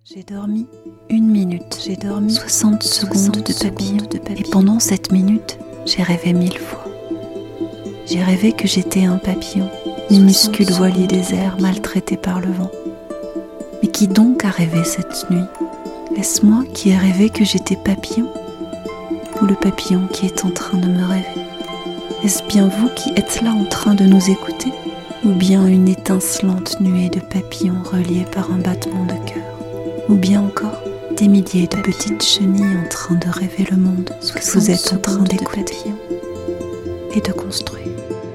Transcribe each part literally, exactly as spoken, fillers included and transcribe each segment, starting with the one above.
J'ai dormi une minute, j'ai dormi soixante secondes de papillon, de papillon. Et pendant cette minute, j'ai rêvé mille fois. J'ai rêvé que j'étais un papillon, minuscule voilier des airs, maltraité par le vent. Mais qui donc a rêvé cette nuit? Est-ce moi qui ai rêvé que j'étais papillon? Ou le papillon qui est en train de me rêver? Est-ce bien vous qui êtes là en train de nous écouter? Ou bien une étincelante nuée de papillons reliés par un battement de cœur? Ou bien encore des milliers de petites chenilles en train de rêver le monde que vous êtes en train d'écouter et de construire.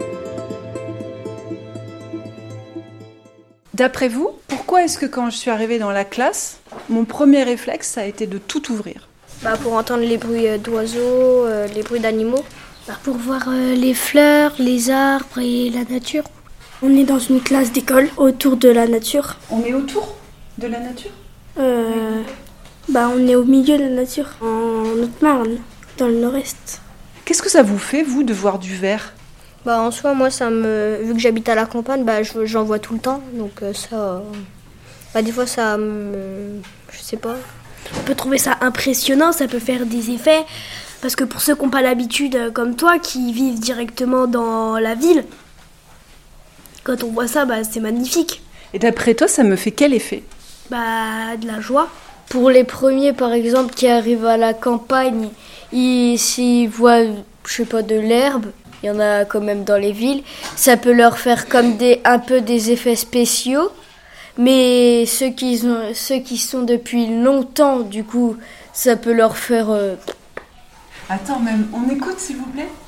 D'après vous, pourquoi est-ce que quand je suis arrivée dans la classe, mon premier réflexe, ça a été de tout ouvrir? Bah pour entendre les bruits d'oiseaux, euh, les bruits d'animaux. Bah pour voir euh, les fleurs, les arbres et la nature. On est dans une classe d'école autour de la nature. On est autour de la nature? Euh, bah on est au milieu de la nature, en Haute-Marne, dans le nord-est. Qu'est-ce que ça vous fait, vous, de voir du vert? Bah en soi, moi, ça me, vu que j'habite à la campagne, bah je, j'en vois tout le temps, donc euh, ça, euh, bah des fois ça me, je sais pas. On peut trouver ça impressionnant, ça peut faire des effets, parce que pour ceux qui n'ont pas l'habitude, euh, comme toi, qui vivent directement dans la ville, quand on voit ça, bah c'est magnifique. Et d'après toi, ça me fait quel effet? Bah de la joie. Pour les premiers, par exemple, qui arrivent à la campagne, ils, s'ils voient, je sais pas, de l'herbe, il y en a quand même dans les villes, ça peut leur faire comme des, un peu des effets spéciaux, mais ceux qui, ont, ceux qui sont depuis longtemps, du coup, ça peut leur faire... Euh... Attends, même, on écoute, s'il vous plaît?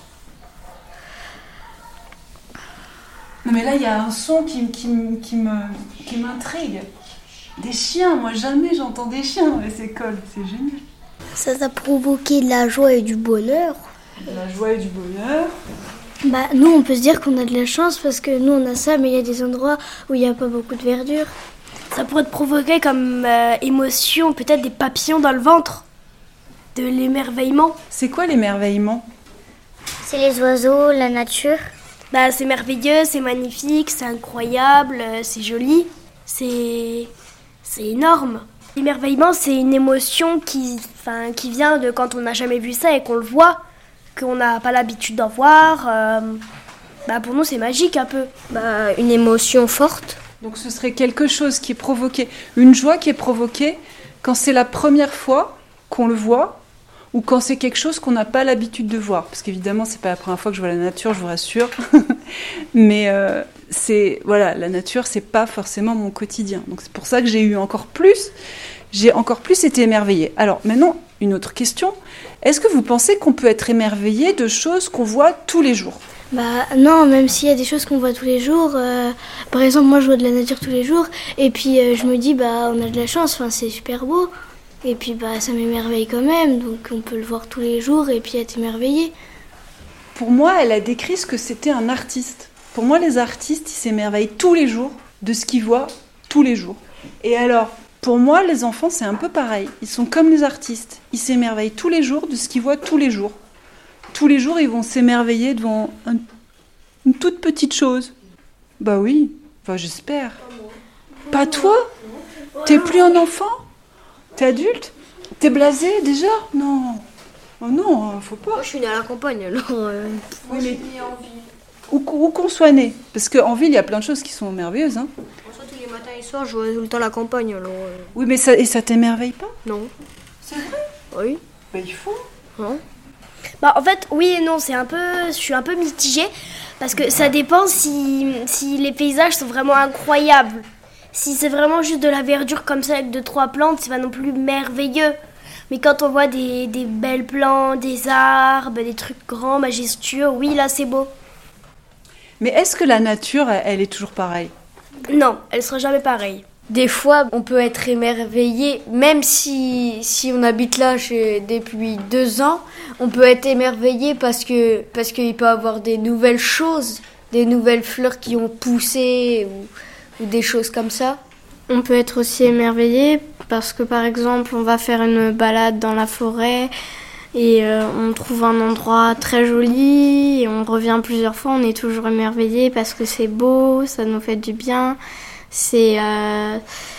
Non mais là, il y a un son qui, qui, qui, me, qui m'intrigue. Des chiens, moi jamais j'entends des chiens dans les écoles, c'est génial. Ça t'a provoqué de la joie et du bonheur. De la joie et du bonheur. Bah nous on peut se dire qu'on a de la chance parce que nous on a ça, mais il y a des endroits où il n'y a pas beaucoup de verdure. Ça pourrait te provoquer comme euh, émotion peut-être des papillons dans le ventre, de l'émerveillement. C'est quoi l'émerveillement? C'est les oiseaux, la nature. Bah c'est merveilleux, c'est magnifique, c'est incroyable, c'est joli, c'est... C'est énorme. L'émerveillement, c'est une émotion qui, enfin, qui vient de quand on n'a jamais vu ça et qu'on le voit, qu'on n'a pas l'habitude d'en voir. Euh, bah pour nous, c'est magique un peu. Bah, une émotion forte. Donc ce serait quelque chose qui est provoqué, une joie qui est provoquée quand c'est la première fois qu'on le voit ou quand c'est quelque chose qu'on n'a pas l'habitude de voir. Parce qu'évidemment, c'est pas la première fois que je vois la nature, je vous rassure. Mais... Euh, c'est voilà, la nature, c'est pas forcément mon quotidien. Donc c'est pour ça que j'ai eu encore plus, j'ai encore plus été émerveillée. Alors maintenant, une autre question. Est-ce que vous pensez qu'on peut être émerveillé de choses qu'on voit tous les jours? Bah non, même s'il y a des choses qu'on voit tous les jours. Euh, par exemple, moi je vois de la nature tous les jours et puis euh, je me dis bah on a de la chance, enfin c'est super beau. Et puis bah ça m'émerveille quand même, donc on peut le voir tous les jours et puis être émerveillé. Pour moi, elle a décrit ce que c'était un artiste. Pour moi, les artistes, ils s'émerveillent tous les jours de ce qu'ils voient tous les jours. Et alors, pour moi, les enfants, c'est un peu pareil. Ils sont comme les artistes. Ils s'émerveillent tous les jours de ce qu'ils voient tous les jours. Tous les jours, ils vont s'émerveiller devant un, une toute petite chose. Bah oui, enfin j'espère. Pas toi? T'es plus un enfant? T'es adulte? T'es blasé déjà? Non. Oh non, faut pas. Moi, je suis née à la campagne, alors... Euh... Oui, mais... Où, où qu'on soit né. Parce qu'en ville, il y a plein de choses qui sont merveilleuses. Hein. Soit tous les matins et soirs, je vois tout le temps à la campagne. Alors, euh... Oui, mais ça, et ça t'émerveille pas? Non. C'est vrai? Oui. Bah, il faut. Non. Bah, en fait, oui et non, c'est un peu... Je suis un peu mitigée. Parce que ça dépend si, si les paysages sont vraiment incroyables. Si c'est vraiment juste de la verdure comme ça avec deux, trois plantes, c'est pas non plus merveilleux. Mais quand on voit des, des belles plantes, des arbres, des trucs grands, majestueux, oui, là, c'est beau. Mais est-ce que la nature, elle est toujours pareille? Non, elle sera jamais pareille. Des fois, on peut être émerveillé, même si, si on habite là chez, depuis deux ans, on peut être émerveillé parce que parce qu'il peut y avoir des nouvelles choses, des nouvelles fleurs qui ont poussé ou, ou des choses comme ça. On peut être aussi émerveillé parce que, par exemple, on va faire une balade dans la forêt et euh, on trouve un endroit très joli et on revient plusieurs fois, on est toujours émerveillé parce que c'est beau, ça nous fait du bien. C'est, euh,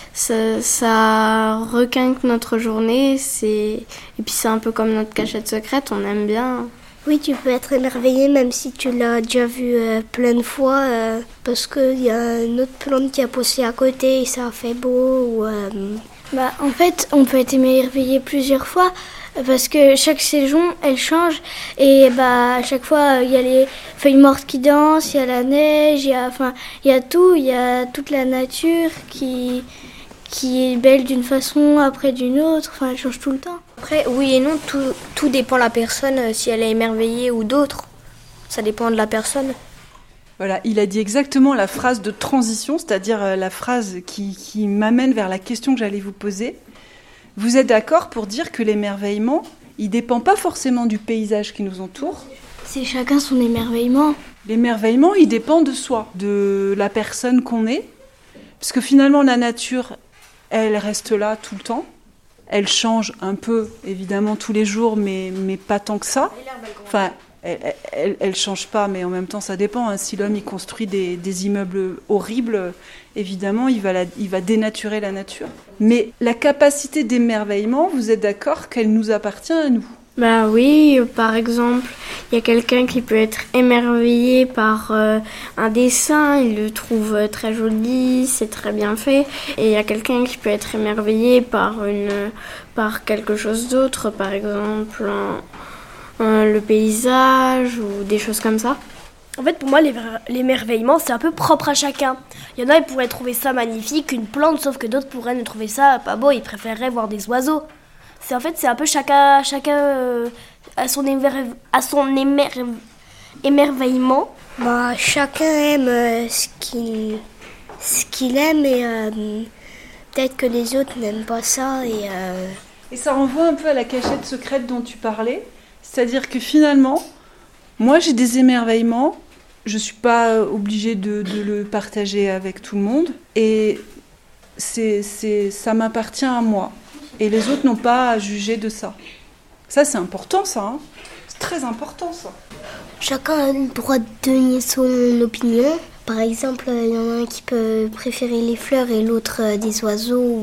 ça, ça requinque notre journée. C'est... Et puis c'est un peu comme notre cachette secrète, on aime bien. Oui, tu peux être émerveillé même si tu l'as déjà vu euh, plein de fois euh, parce qu'il y a une autre plante qui a poussé à côté et ça a fait beau. Ou, euh... bah, en fait, on peut être émerveillé plusieurs fois parce que chaque saison, elle change et bah, à chaque fois, il y a les feuilles mortes qui dansent, il y a la neige, il y a, enfin, il y a tout, il y a toute la nature qui... qui est belle d'une façon, après d'une autre, enfin elle change tout le temps. Après, oui et non, tout, tout dépend de la personne, euh, si elle est émerveillée ou d'autres. Ça dépend de la personne. Voilà, il a dit exactement la phrase de transition, c'est-à-dire euh, la phrase qui, qui m'amène vers la question que j'allais vous poser. Vous êtes d'accord pour dire que l'émerveillement, il ne dépend pas forcément du paysage qui nous entoure? C'est chacun son émerveillement. L'émerveillement, il dépend de soi, de la personne qu'on est. Parce que finalement, la nature, elle reste là tout le temps. Elle change un peu, évidemment, tous les jours, mais, mais pas tant que ça. Enfin, elle, elle, elle change pas, mais en même temps, ça dépend. Hein. Si l'homme il construit des, des immeubles horribles, évidemment, il va, la, il va dénaturer la nature. Mais la capacité d'émerveillement, vous êtes d'accord qu'elle nous appartient à nous? Bah oui, par exemple, il y a quelqu'un qui peut être émerveillé par euh, un dessin, il le trouve très joli, c'est très bien fait. Et il y a quelqu'un qui peut être émerveillé par, une, par quelque chose d'autre, par exemple un, un, le paysage ou des choses comme ça. En fait, pour moi, l'émerveillement, c'est un peu propre à chacun. Il y en a, ils pourraient trouver ça magnifique, une plante, sauf que d'autres pourraient ne trouver ça pas beau, ils préféreraient voir des oiseaux. C'est, en fait, c'est un peu chacun, chacun euh, à son, émer, à son émer, émerveillement. Bah, chacun aime euh, ce, qu'il, ce qu'il aime et euh, peut-être que les autres n'aiment pas ça. Et, euh... et ça renvoie un peu à la cachette secrète dont tu parlais. C'est-à-dire que finalement, moi j'ai des émerveillements, je ne suis pas obligée de, de le partager avec tout le monde. Et c'est, c'est, ça m'appartient à moi. Et les autres n'ont pas à juger de ça. Ça, c'est important, ça. Hein. C'est très important, ça. Chacun a le droit de donner son opinion. Par exemple, il y en a un qui peut préférer les fleurs et l'autre des oiseaux. Ou...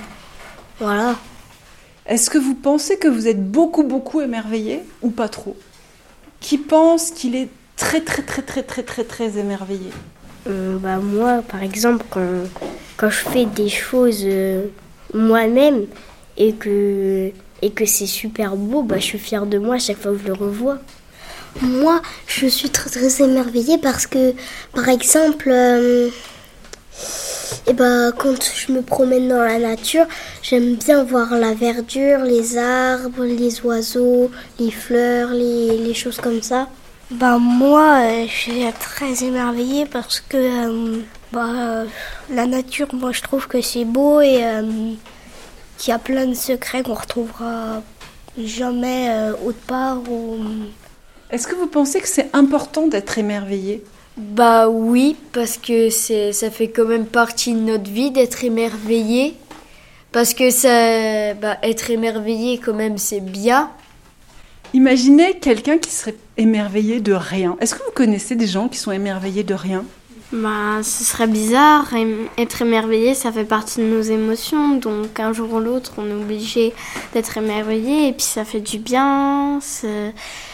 Voilà. Est-ce que vous pensez que vous êtes beaucoup, beaucoup émerveillé ou pas trop? Qui pense qu'il est très, très, très, très, très, très, très émerveillé? euh, bah, Moi, par exemple, quand, quand je fais des choses euh, moi-même, et que, et que c'est super beau, bah, je suis fière de moi à chaque fois que je le revois. Moi, je suis très très émerveillée parce que, par exemple, euh, et bah, quand je me promène dans la nature, j'aime bien voir la verdure, les arbres, les oiseaux, les fleurs, les, les choses comme ça. Bah, moi, euh, je suis très émerveillée parce que euh, bah, euh, la nature, moi, je trouve que c'est beau et... Euh, qu'il y a plein de secrets qu'on retrouvera jamais euh, autre part. Ou... Est-ce que vous pensez que c'est important d'être émerveillé? Bah oui, parce que c'est, ça fait quand même partie de notre vie d'être émerveillé. Parce que ça, bah, être émerveillé quand même c'est bien. Imaginez quelqu'un qui serait émerveillé de rien. Est-ce que vous connaissez des gens qui sont émerveillés de rien? Bah, ce serait bizarre. Être émerveillé, ça fait partie de nos émotions. Donc, un jour ou l'autre, on est obligé d'être émerveillé. Et puis, ça fait du bien. C'est...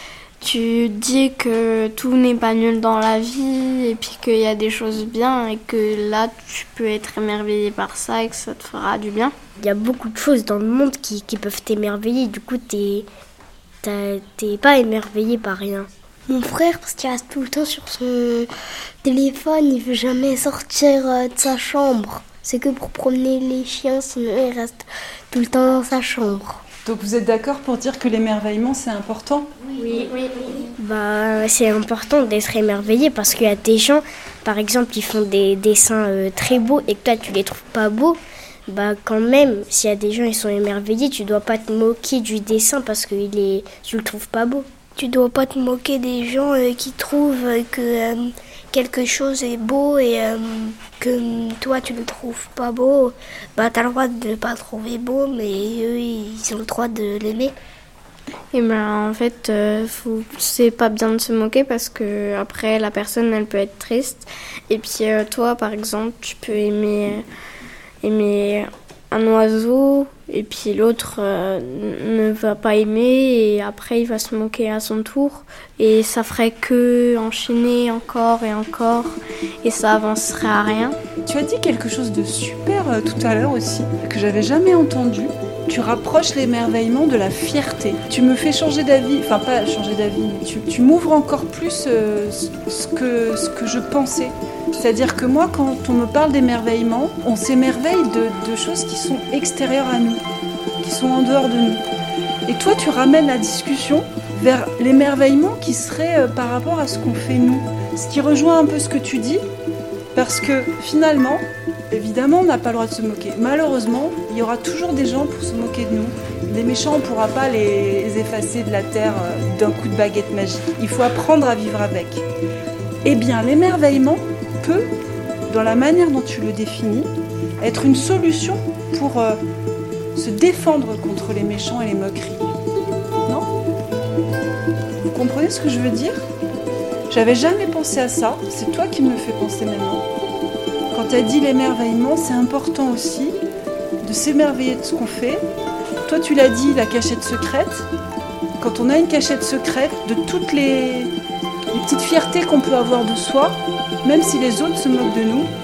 Tu dis que tout n'est pas nul dans la vie. Et puis, qu'il y a des choses bien. Et que là, tu peux être émerveillé par ça et que ça te fera du bien. Il y a beaucoup de choses dans le monde qui, qui peuvent t'émerveiller. Du coup, t'es, t'es, t'es pas émerveillé par rien. Mon frère, parce qu'il reste tout le temps sur son téléphone, il veut jamais sortir de sa chambre. C'est que pour promener les chiens, sinon il reste tout le temps dans sa chambre. Donc vous êtes d'accord pour dire que l'émerveillement c'est important? Oui, oui, oui. Bah, c'est important d'être émerveillé parce qu'il y a des gens, par exemple, ils font des dessins euh, très beaux et que toi tu les trouves pas beaux. Bah quand même, s'il y a des gens qui sont émerveillés, tu dois pas te moquer du dessin parce que il est, tu le trouves pas beau. Tu dois pas te moquer des gens euh, qui trouvent que euh, quelque chose est beau et euh, que toi tu le trouves pas beau. Bah t'as le droit de ne pas le trouver beau, mais eux ils ont le droit de l'aimer. Et ben en fait, euh, faut, c'est pas bien de se moquer parce que après la personne elle peut être triste. Et puis euh, toi par exemple, tu peux aimer aimer un oiseau et puis l'autre euh, ne va pas aimer et après il va se moquer à son tour et ça ferait que enchaîner encore et encore et ça avancerait à rien. Tu as dit quelque chose de super euh, tout à l'heure aussi, que j'avais jamais entendu. Tu rapproches l'émerveillement de la fierté. Tu me fais changer d'avis, enfin pas changer d'avis, mais tu, tu m'ouvres encore plus euh, ce, que, ce que je pensais. C'est-à-dire que moi, quand on me parle d'émerveillement, on s'émerveille de, de choses qui sont extérieures à nous, qui sont en dehors de nous. Et toi, tu ramènes la discussion vers l'émerveillement qui serait euh, par rapport à ce qu'on fait nous. Ce qui rejoint un peu ce que tu dis, parce que finalement, évidemment, on n'a pas le droit de se moquer. Malheureusement, il y aura toujours des gens pour se moquer de nous. Les méchants, on ne pourra pas les effacer de la terre euh, d'un coup de baguette magique. Il faut apprendre à vivre avec. Eh bien, l'émerveillement peut, dans la manière dont tu le définis, être une solution pour euh, se défendre contre les méchants et les moqueries. Non ? Vous comprenez ce que je veux dire ? J'avais jamais pensé à ça, c'est toi qui me le fais penser maintenant. Quand tu as dit l'émerveillement, c'est important aussi de s'émerveiller de ce qu'on fait. Toi, tu l'as dit, la cachette secrète. Quand on a une cachette secrète, de toutes les, les petites fiertés qu'on peut avoir de soi, même si les autres se moquent de nous,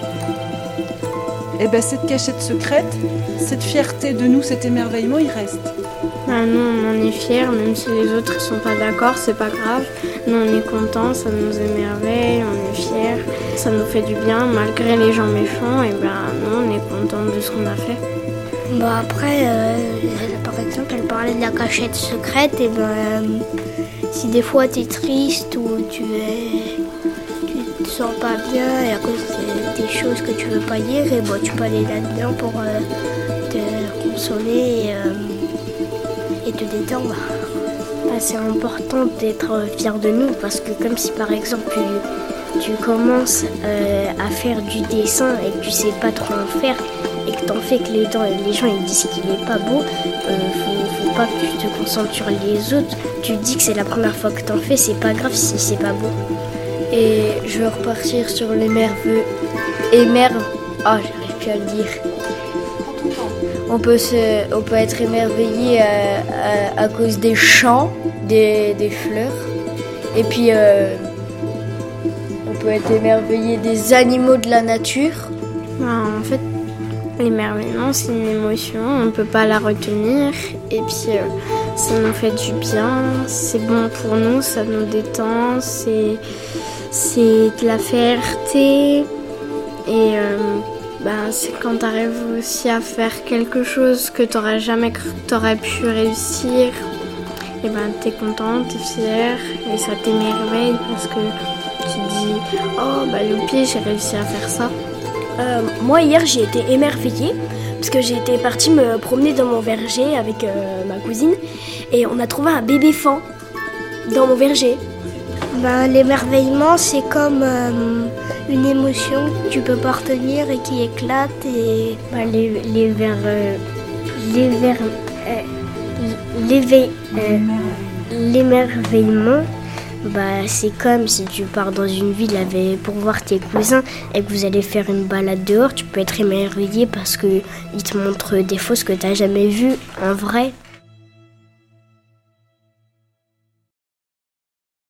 et ben cette cachette secrète, cette fierté de nous, cet émerveillement, il reste. Ben nous, on en est fiers, même si les autres ne sont pas d'accord, c'est pas grave. Nous, on est contents, ça nous émerveille, on est fiers, ça nous fait du bien, malgré les gens méchants, et ben nous, on est contents de ce qu'on a fait. Bah après, euh, par exemple, elle parlait de la cachette secrète, et ben euh, si des fois t'es triste ou tu es... te sens pas bien et à cause de, des choses que tu veux pas dire, et bon, tu peux aller là-dedans pour euh, te consoler et, euh, et te détendre. Bah, c'est important d'être fier de nous parce que comme si par exemple tu, tu commences euh, à faire du dessin et que tu sais pas trop en faire et que t'en fais que les, les gens ils disent qu'il est pas beau, euh, faut, faut pas que tu te concentres sur les autres. Tu te dis que c'est la première fois que t'en fais, c'est pas grave si c'est pas beau. Et je vais repartir sur l'émerveille. Émerve. Ah, j'arrive plus à le dire. On peut, se, on peut être émerveillé à, à, à cause des champs, des, des fleurs. Et puis, euh, on peut être émerveillé des animaux de la nature. Ben, en fait, l'émerveillement, c'est une émotion. On ne peut pas la retenir. Et puis, euh, ça nous fait du bien. C'est bon pour nous, ça nous détend. C'est... C'est de la fierté et euh, ben, c'est quand tu arrives aussi à faire quelque chose que tu n'aurais jamais cru que tu aurais pu réussir. Et ben, tu es contente, tu es fière et ça t'émerveille parce que tu te dis « Oh, bah, youpi, j'ai réussi à faire ça ». Euh, moi, hier, j'ai été émerveillée parce que j'étais partie me promener dans mon verger avec euh, ma cousine et on a trouvé un bébé fan dans mon verger. Ben, l'émerveillement, c'est comme euh, une émotion que tu peux pas retenir et qui éclate. Et ben, les, les vers, euh, les vers, euh, l'éve- euh, l'émerveillement, bah, c'est comme si tu pars dans une ville avec, pour voir tes cousins et que vous allez faire une balade dehors. Tu peux être émerveillé parce qu'ils te montrent des choses que tu n'as jamais vues en vrai.